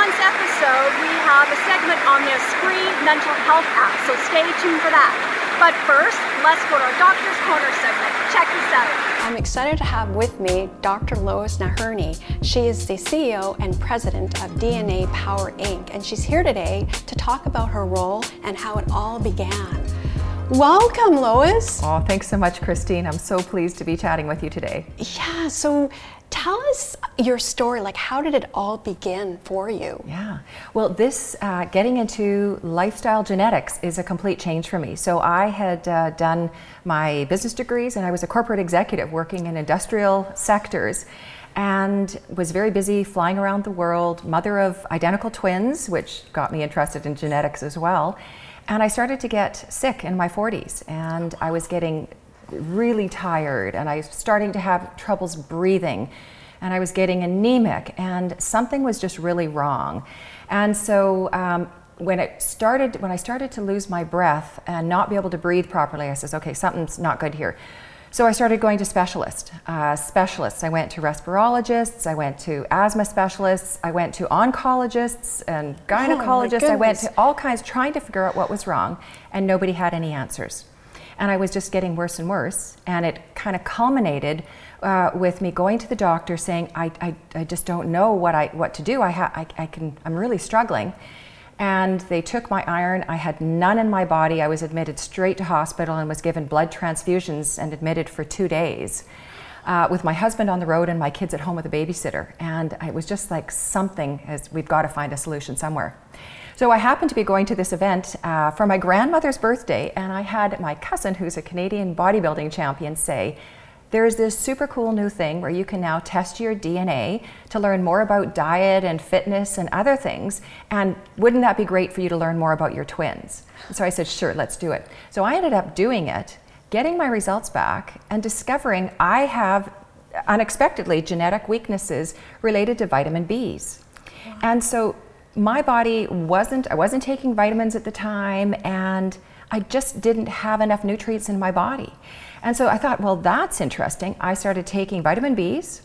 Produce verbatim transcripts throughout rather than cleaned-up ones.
this episode, we have a segment on this free mental health app, so stay tuned for that. But first, let's go to our Doctor's Corner segment. Check this out. I'm excited to have with me Doctor Lois Nahurney. She is the C E O and President of D N A Power Incorporated, and she's here today to talk about her role and how it all began. Welcome, Lois. Oh, thanks so much, Christine. I'm so pleased to be chatting with you today. Yeah, so tell us your story. Like, how did it all begin for you? Yeah, well, this uh, getting into lifestyle genetics is a complete change for me. So I had uh, done my business degrees and I was a corporate executive working in industrial sectors and was very busy flying around the world, mother of identical twins, which got me interested in genetics as well. And I started to get sick in my forties, and I was getting really tired, and I was starting to have troubles breathing, and I was getting anemic, and something was just really wrong. And so um, when it started, when I started to lose my breath and not be able to breathe properly, I said, okay, something's not good here. So I started going to specialists. Uh, specialists. I went to respirologists, I went to asthma specialists, I went to oncologists and gynecologists. Oh, I went to all kinds trying to figure out what was wrong, and nobody had any answers. And I was just getting worse and worse, and it kind of culminated uh, with me going to the doctor saying, I, I, I just don't know what I what to do. I, ha- I, I can, I'm really struggling. And they took my iron. I had none in my body. I was admitted straight to hospital and was given blood transfusions and admitted for two days uh, with my husband on the road and my kids at home with a babysitter. And it was just like something, as we've got to find a solution somewhere. So I happened to be going to this event uh, for my grandmother's birthday, and I had my cousin, who's a Canadian bodybuilding champion, say, there's this super cool new thing where you can now test your D N A to learn more about diet and fitness and other things, and wouldn't that be great for you to learn more about your twins? So I said, sure, let's do it. So I ended up doing it, getting my results back, and discovering I have unexpectedly genetic weaknesses related to vitamin B's. Wow. And so my body wasn't, I wasn't taking vitamins at the time, and I just didn't have enough nutrients in my body. And so I thought, well, that's interesting. I started taking vitamin B's,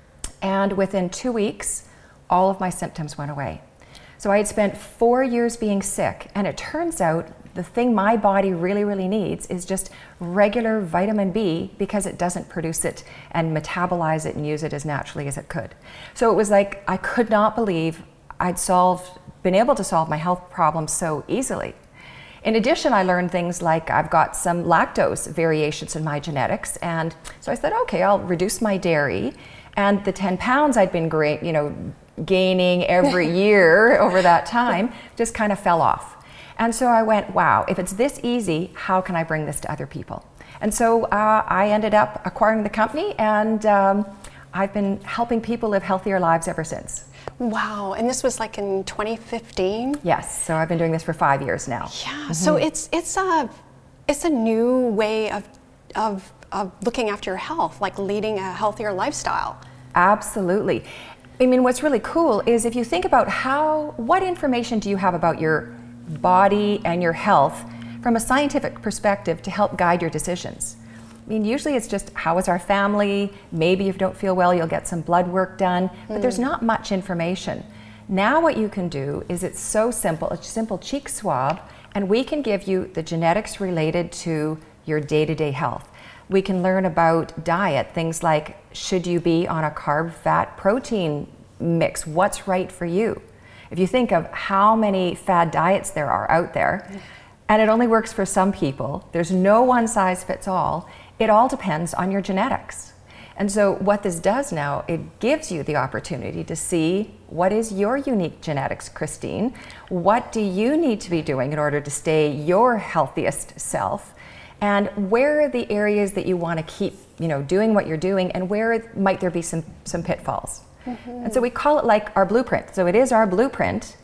and within two weeks, all of my symptoms went away. So I had spent four years being sick, and it turns out the thing my body really, really needs is just regular vitamin B, because it doesn't produce it and metabolize it and use it as naturally as it could. So it was like, I could not believe I'd solved, been able to solve my health problems so easily. In addition, I learned things like I've got some lactose variations in my genetics, and so I said, okay, I'll reduce my dairy, and the ten pounds I'd been gra- you know, gaining every year over that time just kind of fell off. And so I went, wow, if it's this easy, how can I bring this to other people? And so uh, I ended up acquiring the company, and um, I've been helping people live healthier lives ever since. Wow, and this was like in twenty fifteen? Yes, so I've been doing this for five years now. Yeah, mm-hmm. So it's it's a it's a new way of of of looking after your health, like leading a healthier lifestyle. Absolutely. I mean, what's really cool is if you think about how, what information do you have about your body and your health from a scientific perspective to help guide your decisions? I mean, usually it's just, how is our family? Maybe if you don't feel well, you'll get some blood work done, but mm. there's not much information. Now what you can do is, it's so simple, a simple cheek swab, and we can give you the genetics related to your day-to-day health. We can learn about diet, things like, should you be on a carb, fat, protein mix? What's right for you? If you think of how many fad diets there are out there, mm. and it only works for some people, there's no one size fits all. It all depends on your genetics. And so what this does now, it gives you the opportunity to see what is your unique genetics, Christine. What do you need to be doing in order to stay your healthiest self? And where are the areas that you want to keep, you know, doing what you're doing, and where might there be some, some pitfalls? Mm-hmm. And so we call it like our blueprint. So it is our blueprint.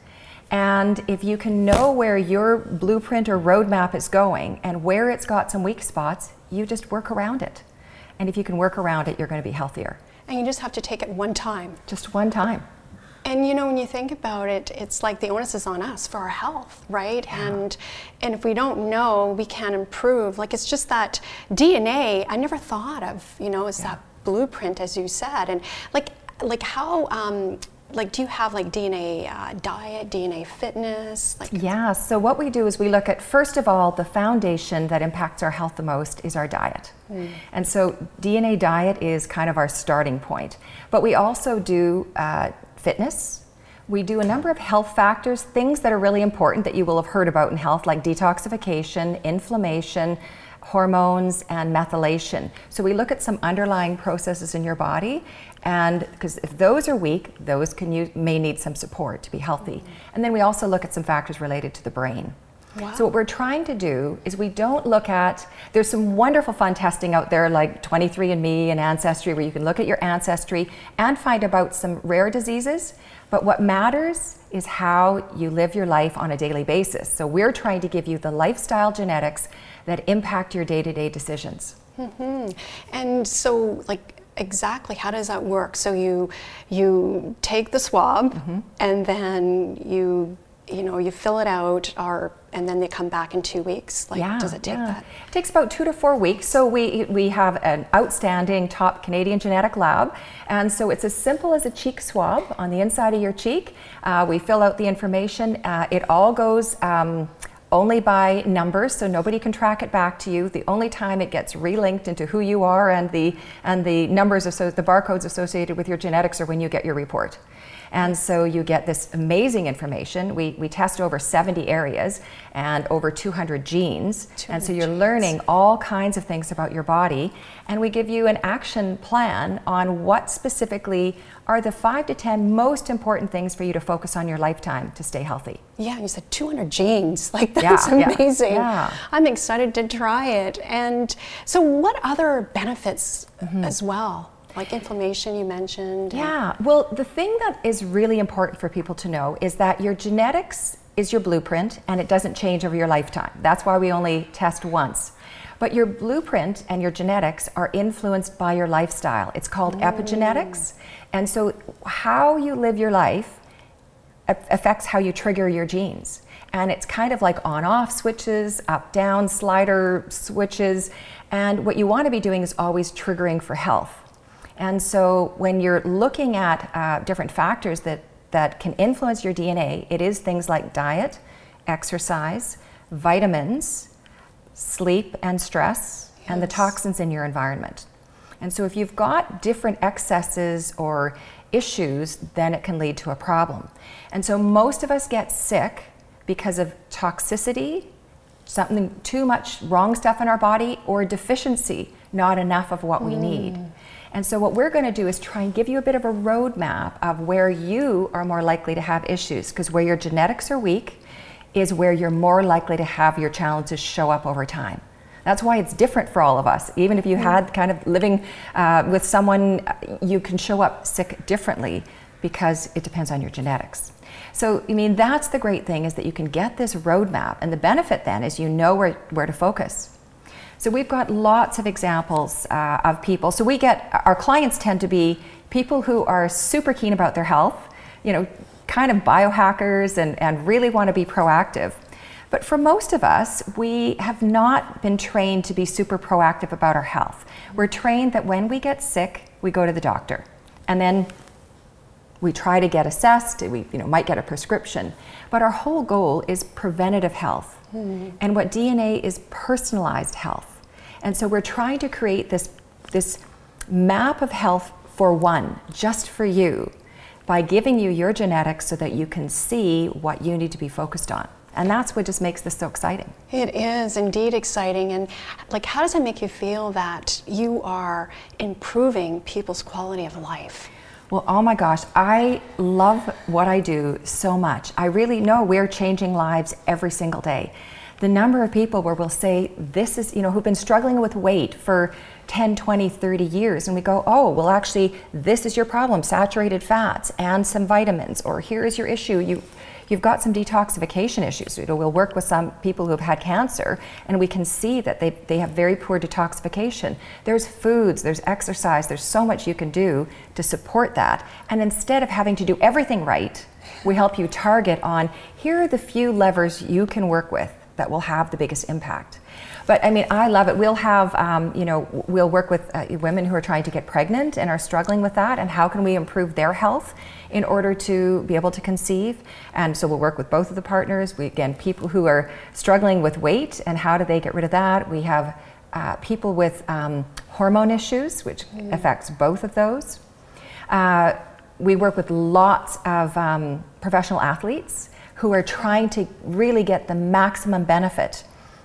And if you can know where your blueprint or roadmap is going and where it's got some weak spots, you just work around it. And if you can work around it, you're going to be healthier. And you just have to take it one time. Just one time. And you know, when you think about it, it's like the onus is on us for our health, right? Yeah. And and if we don't know, we can't improve. Like, it's just that D N A, I never thought of, you know, as yeah. that blueprint, as you said. And like, like how, um, like, do you have like D N A uh, diet, D N A fitness? Like, yeah, so what we do is we look at, first of all, the foundation that impacts our health the most is our diet. Mm. And so D N A diet is kind of our starting point. But we also do uh, fitness. We do a number of health factors, things that are really important that you will have heard about in health, like detoxification, inflammation, hormones, and methylation. So we look at some underlying processes in your body, and because if those are weak, those can use, may need some support to be healthy. Mm-hmm. And then we also look at some factors related to the brain. Wow. So what we're trying to do is we don't look at, there's some wonderful fun testing out there like twenty-three and me and Ancestry, where you can look at your ancestry and find about some rare diseases, but what matters is how you live your life on a daily basis. So we're trying to give you the lifestyle genetics that impact your day-to-day decisions. Mm-hmm. And so, like, exactly how does that work? So you you take the swab, mm-hmm. and then you you know you fill it out, or and then they come back in two weeks. Like, yeah, does it take yeah. that? It takes about two to four weeks. So we we have an outstanding top Canadian genetic lab, and so it's as simple as a cheek swab on the inside of your cheek. Uh, we fill out the information. Uh, it all goes. Um, only by numbers, so nobody can track it back to you. The only time it gets relinked into who you are and the and the numbers, so the barcodes associated with your genetics are when you get your report. And so you get this amazing information. We, we test over seventy areas and over two hundred genes. And so you're genes. learning all kinds of things about your body. And we give you an action plan on what specifically are the five to ten most important things for you to focus on your lifetime to stay healthy. Yeah, you said two hundred genes. Like, that's yeah, amazing. Yeah, yeah. I'm excited to try it. And so what other benefits mm-hmm. as well? Like inflammation, you mentioned. Yeah, well, the thing that is really important for people to know is that your genetics is your blueprint, and it doesn't change over your lifetime. That's why we only test once. But your blueprint and your genetics are influenced by your lifestyle. It's called mm. epigenetics. And so how you live your life affects how you trigger your genes. And it's kind of like on-off switches, up-down slider switches. And what you want to be doing is always triggering for health. And so when you're looking at uh, different factors that, that can influence your D N A, it is things like diet, exercise, vitamins, sleep and stress, yes. and the toxins in your environment. And so if you've got different excesses or issues, then it can lead to a problem. And so most of us get sick because of toxicity, something too much wrong stuff in our body, or deficiency, not enough of what we mm. need. And so what we're going to do is try and give you a bit of a roadmap of where you are more likely to have issues, because where your genetics are weak is where you're more likely to have your challenges show up over time. That's why it's different for all of us. Even if you had kind of living uh, with someone, you can show up sick differently because it depends on your genetics. So, I mean, that's the great thing, is that you can get this roadmap, and the benefit then is you know where, where to focus. So we've got lots of examples uh, of people. So we get, our clients tend to be people who are super keen about their health, you know, kind of biohackers and, and really want to be proactive. But for most of us, we have not been trained to be super proactive about our health. We're trained that when we get sick, we go to the doctor. And then we try to get assessed, we you know, might get a prescription. But our whole goal is preventative health. Mm-hmm. And what D N A is personalized health. And so we're trying to create this, this map of health for one, just for you, by giving you your genetics so that you can see what you need to be focused on. And that's what just makes this so exciting. It is indeed exciting. And like, how does it make you feel that you are improving people's quality of life? Well, oh my gosh, I love what I do so much. I really know we're changing lives every single day. The number of people where we'll say, this is, you know, who've been struggling with weight for ten, twenty, thirty years, and we go, oh, well actually, this is your problem, saturated fats and some vitamins, or here is your issue. You, You've got some detoxification issues. You know, we'll work with some people who have had cancer, and we can see that they, they have very poor detoxification. There's foods, there's exercise, there's so much you can do to support that. And instead of having to do everything right, we help you target on, here are the few levers you can work with that will have the biggest impact. But I mean, I love it. We'll have, um, you know, we'll work with uh, women who are trying to get pregnant and are struggling with that, and how can we improve their health in order to be able to conceive. And so we'll work with both of the partners. We, again, people who are struggling with weight and how do they get rid of that. We have uh, people with um, hormone issues, which mm. affects both of those. Uh, we work with lots of um, professional athletes who are trying to really get the maximum benefit.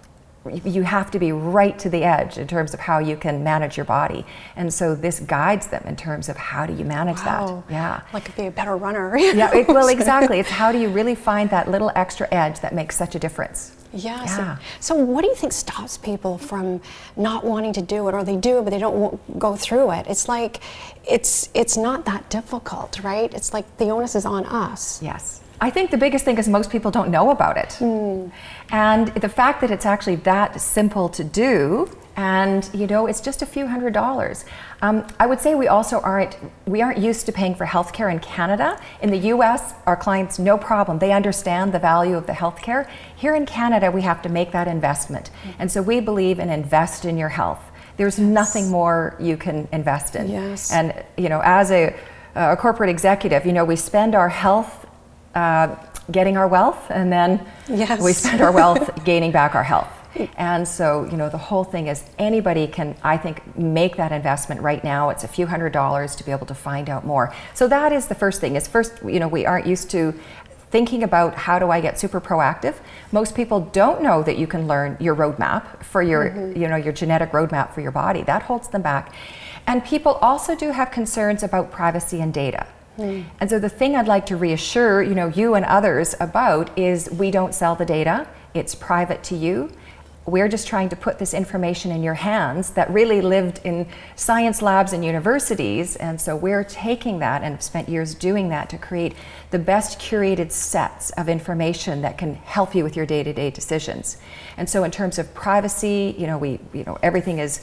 You have to be right to the edge in terms of how you can manage your body. And so this guides them in terms of how do you manage wow. that. Yeah. Like be a better runner. Yeah, it, well, exactly. It's how do you really find that little extra edge that makes such a difference. Yes. Yeah. So what do you think stops people from not wanting to do it, or they do it but they don't w- go through it? It's like, it's it's not that difficult, right? It's like the onus is on us. Yes. I think the biggest thing is most people don't know about it. Mm. And the fact that it's actually that simple to do, and you know, it's just a few hundred dollars. Um, I would say we also aren't, we aren't used to paying for healthcare in Canada. In the U S, our clients, no problem. They understand the value of the healthcare. Here in Canada, we have to make that investment. Mm. And so we believe in invest in your health. There's yes. nothing more you can invest in. Yes. And you know, as a, a corporate executive, you know, we spend our health Uh, getting our wealth, and then yes. we spend our wealth gaining back our health. And so, you know, the whole thing is anybody can, I think, make that investment right now. It's a few hundred dollars to be able to find out more. So that is the first thing. Is first, you know, we aren't used to thinking about how do I get super proactive. Most people don't know that you can learn your roadmap for your, mm-hmm. you know, your genetic roadmap for your body. That holds them back. And people also do have concerns about privacy and data. Mm. And so the thing I'd like to reassure, you know, you and others about is we don't sell the data. It's private to you. We're just trying to put this information in your hands that really lived in science labs and universities. And so we're taking that and have spent years doing that to create the best curated sets of information that can help you with your day-to-day decisions. And so in terms of privacy, you know, we, you know, everything is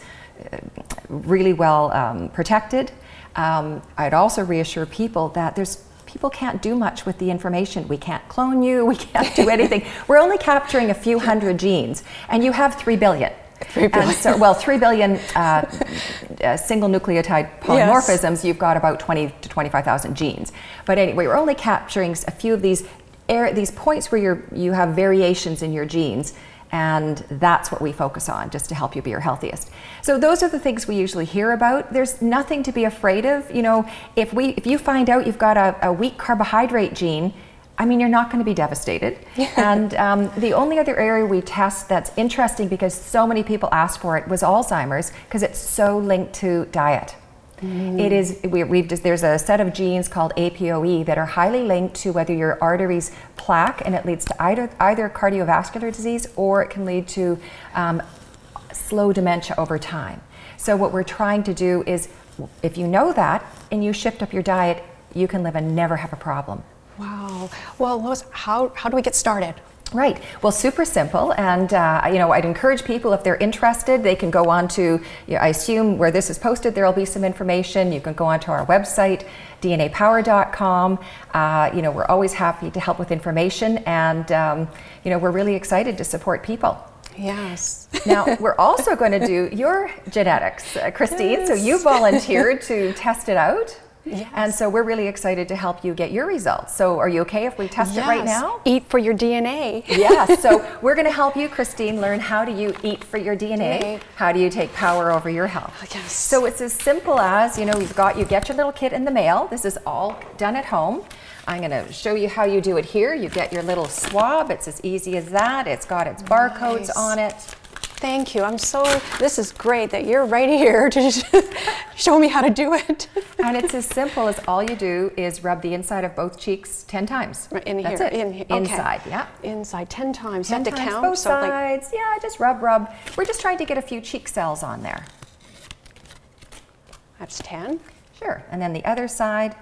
really well um, protected. Um, I'd also reassure people that there's people can't do much with the information. We can't clone you, we can't do anything. We're only capturing a few hundred genes, and you have three billion. Three billion. And so, well, three billion uh, uh, single nucleotide polymorphisms, yes. You've got about twenty to twenty-five thousand genes. But anyway, we're only capturing a few of these, air, these points where you're, you have variations in your genes. And that's what we focus on, just to help you be your healthiest. So those are the things we usually hear about. There's nothing to be afraid of. You know, if we if you find out you've got a, a weak carbohydrate gene, I mean, you're not going to be devastated. And um, the only other area we test that's interesting, because so many people ask for it, was Alzheimer's, because it's so linked to diet. Mm. It is, we, we've just, there's a set of genes called A P O E that are highly linked to whether your arteries plaque, and it leads to either, either cardiovascular disease, or it can lead to um, slow dementia over time. So what we're trying to do is, if you know that and you shift up your diet, you can live and never have a problem. Wow. Well, Lois, how, how do we get started? Right. Well, super simple. And, uh, you know, I'd encourage people, if they're interested, they can go on to, you know, I assume where this is posted, there'll be some information. You can go onto our website, D N A power dot com. Uh, you know, we're always happy to help with information. And, um, you know, we're really excited to support people. Yes. Now, we're also going to do your genetics, uh, Christine. Yes. So you volunteered to test it out. Yes. And so we're really excited to help you get your results. So are you okay if we test yes. it right now? Eat for your D N A. Yes. So we're going to help you, Christine, learn how do you eat for your D N A? D N A. How do you take power over your health? Yes. So it's as simple as, you know, you've got, you get your little kit in the mail. This is all done at home. I'm going to show you how you do it here. You get your little swab. It's as easy as that. It's got its barcodes nice. on it. Thank you. I'm so, this is great that you're right here to show me how to do it. And it's as simple as all you do is rub the inside of both cheeks ten times. Right, in That's here. it. In here. Okay. Inside, yeah. Inside ten times. ten you have times, to count. both so sides. Like, yeah, just rub, rub. We're just trying to get a few cheek cells on there. That's ten. Sure. And then the other side.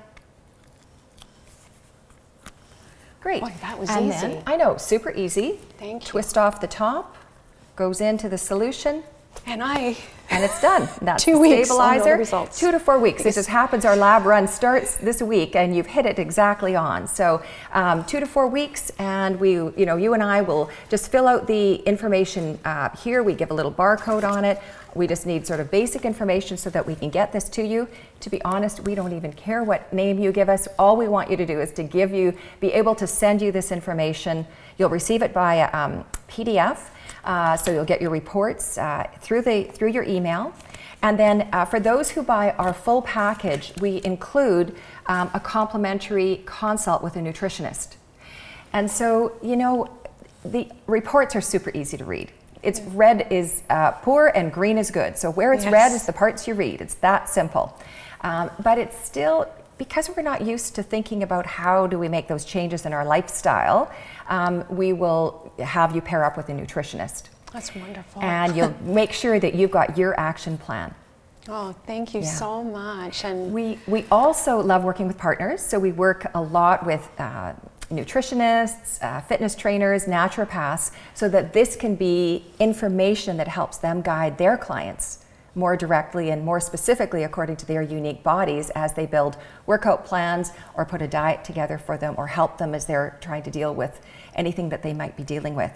Great. Boy, that was and easy. Then, I know, super easy. Thank you. Twist off the top, goes into the solution, And I... And it's done. That's two the weeks, I'll know the stabilizer. results. Two to four weeks. It just happens our lab run starts this week, and you've hit it exactly on. So um, two to four weeks, and we, you know, you and I will just fill out the information uh, here. We give a little barcode on it. We just need sort of basic information so that we can get this to you. To be honest, we don't even care what name you give us. All we want you to do is to give you, be able to send you this information. You'll receive it by um, P D F. Uh, so you'll get your reports uh, through the through your email, and then uh, for those who buy our full package, we include um, a complimentary consult with a nutritionist. And so, you know, the reports are super easy to read. It's red is uh, poor and green is good. So where it's Yes. red is the parts you read. It's that simple. Um, but it's still, because we're not used to thinking about how do we make those changes in our lifestyle, um, we will have you pair up with a nutritionist. That's wonderful. And you'll make sure that you've got your action plan. Oh, thank you Yeah. so much. And We, we also love working with partners, so we work a lot with uh, nutritionists, uh, fitness trainers, naturopaths, so that this can be information that helps them guide their clients more directly and more specifically according to their unique bodies as they build workout plans or put a diet together for them or help them as they're trying to deal with anything that they might be dealing with.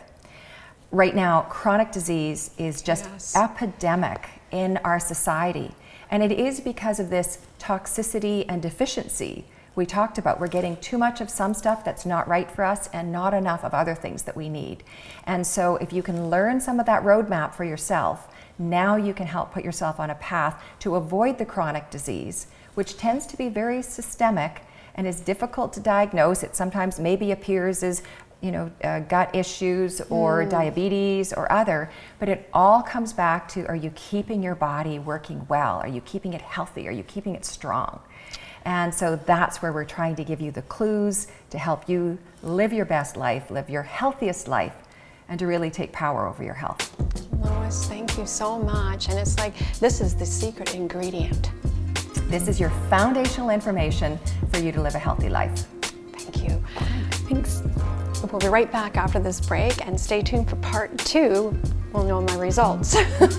Right now, chronic disease is just Yes. epidemic in our society, and it is because of this toxicity and deficiency we talked about. We're getting too much of some stuff that's not right for us and not enough of other things that we need. And so if you can learn some of that roadmap for yourself, now you can help put yourself on a path to avoid the chronic disease, which tends to be very systemic and is difficult to diagnose. It sometimes maybe appears as, you know, uh, gut issues or mm. diabetes or other, but it all comes back to, are you keeping your body working well? Are you keeping it healthy? Are you keeping it strong? And so that's where we're trying to give you the clues to help you live your best life, live your healthiest life, and to really take power over your health. Lois, thank you so much. And it's like, this is the secret ingredient. This is your foundational information for you to live a healthy life. Thank you. Thanks. We'll be right back after this break, and stay tuned for part two. We'll know my results.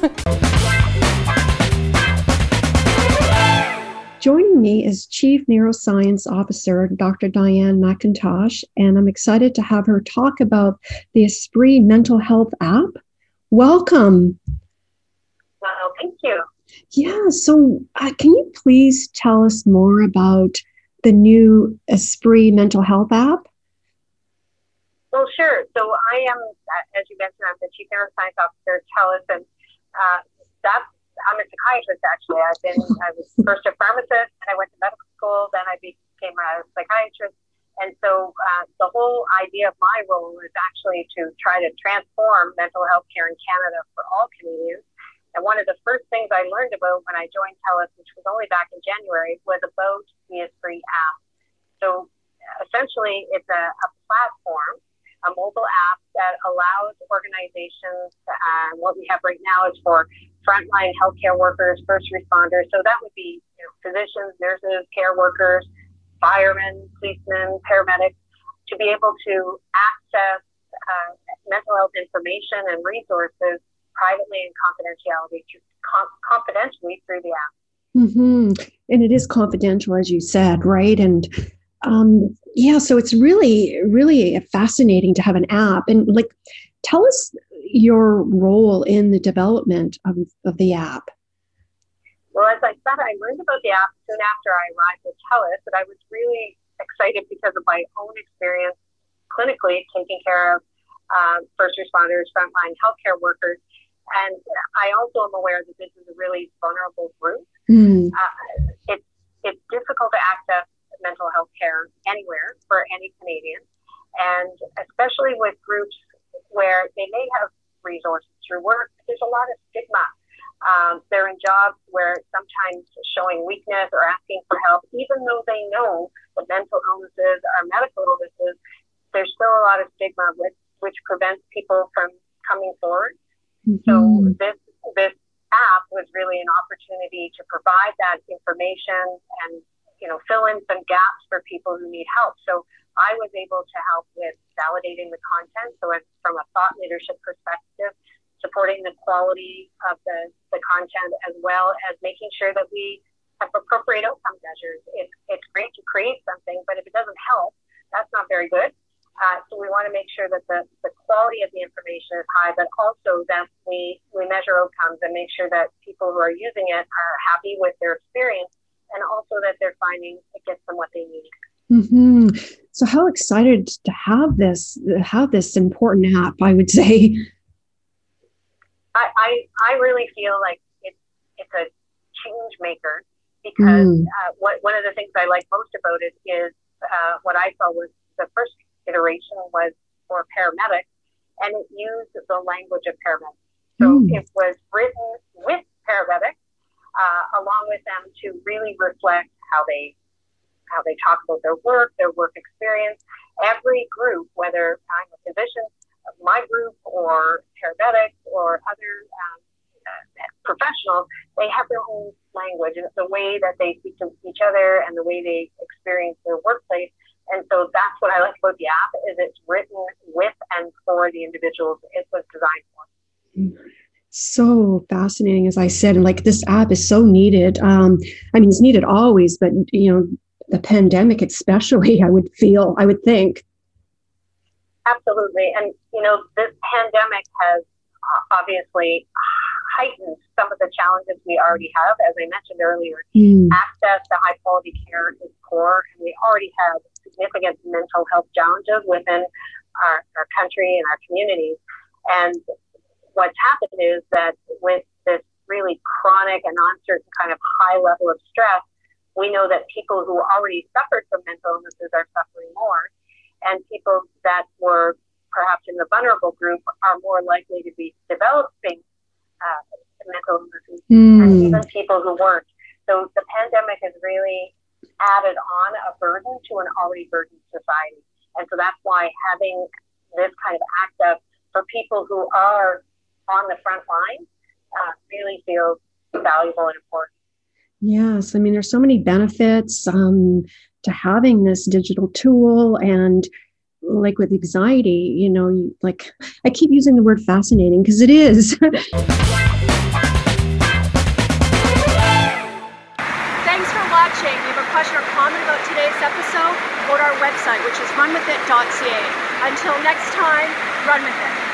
Joining me is Chief Neuroscience Officer, Doctor Diane McIntosh, and I'm excited to have her talk about the Esprit Mental Health app. Welcome. Well, thank you. Yeah, so uh, can you please tell us more about the new Esprit Mental Health app? Well, sure. So I am, as you mentioned, I'm the Chief Neuroscience Officer at TELUS, and uh, that's I'm a psychiatrist, actually. I've been, I was first a pharmacist, and I went to medical school, then I became a psychiatrist. And so uh, the whole idea of my role is actually to try to transform mental health care in Canada for all Canadians. And one of the first things I learned about when I joined TELUS, which was only back in January, was about the Esprit app. So essentially, it's a, a platform, a mobile app that allows organizations, uh, what we have right now is for frontline healthcare workers, first responders. So that would be, you know, physicians, nurses, care workers, firemen, policemen, paramedics, to be able to access uh, mental health information and resources privately and confidentiality, com- confidentially through the app. Mm-hmm. And it is confidential, as you said, right? And um, yeah, so it's really, really fascinating to have an app. And like, tell us your role in the development of, of the app. Well, as I said, I learned about the app soon after I arrived at TELUS, and I was really excited because of my own experience clinically taking care of uh, first responders, frontline healthcare workers. And I also am aware that this is a really vulnerable group. Mm. Uh, it's, it's difficult to access mental health care anywhere for any Canadian, and especially with groups where they may have resources through work. There's a lot of stigma. Um, they're in jobs where sometimes showing weakness or asking for help, even though they know that mental illnesses are medical illnesses, there's still a lot of stigma which, which prevents people from coming forward. Mm-hmm. So this this app was really an opportunity to provide that information and, you know, fill in some gaps for people who need help. So I was able to help with validating the content. So it's from a thought leadership perspective, to supporting the quality of the, the content, as well as making sure that we have appropriate outcome measures. It's, it's great to create something, but if it doesn't help, that's not very good. Uh, so we want to make sure that the, the quality of the information is high, but also that we, we measure outcomes and make sure that people who are using it are happy with their experience, and also that they're finding it gets them what they need. Mm-hmm. So how excited to have this, have this important app, I would say. I, I, I really feel like it's, it's a change maker, because mm. uh, what, one of the things I like most about it is uh, what I saw was the first iteration was for paramedics, and it used the language of paramedics. So mm. it was written with paramedics, uh, along with them, to really reflect how they how they talk about their work, their work experience. Every group, whether I'm a physician, my group, or paramedics, or other um, uh, professionals, they have their own language, and it's the way that they speak to each other and the way they experience their workplace. And so that's what I like about the app, is it's written with and for the individuals it was designed for. So fascinating, as I said, and like this app is so needed. Um, I mean, it's needed always, but you know, the pandemic especially, I would feel, I would think. Absolutely. And, you know, this pandemic has obviously heightened some of the challenges we already have. As I mentioned earlier, mm. access to high quality care is poor, and we already have significant mental health challenges within our, our country and our communities. And what's happened is that with this really chronic and uncertain kind of high level of stress, we know that people who already suffered from mental illnesses are suffering more, and people that were perhaps in the vulnerable group are more likely to be developing uh, mental illnesses, mm. and even people who weren't. So the pandemic has really added on a burden to an already burdened society. And so that's why having this kind of access for people who are on the front line uh, really feels valuable and important. Yes, I mean, there's so many benefits um, to having this digital tool, and like with anxiety, you know, you, like I keep using the word fascinating because it is. Thanks for watching. If you have a question or comment about today's episode, go to our website, which is run with it dot c a. Until next time, run with it.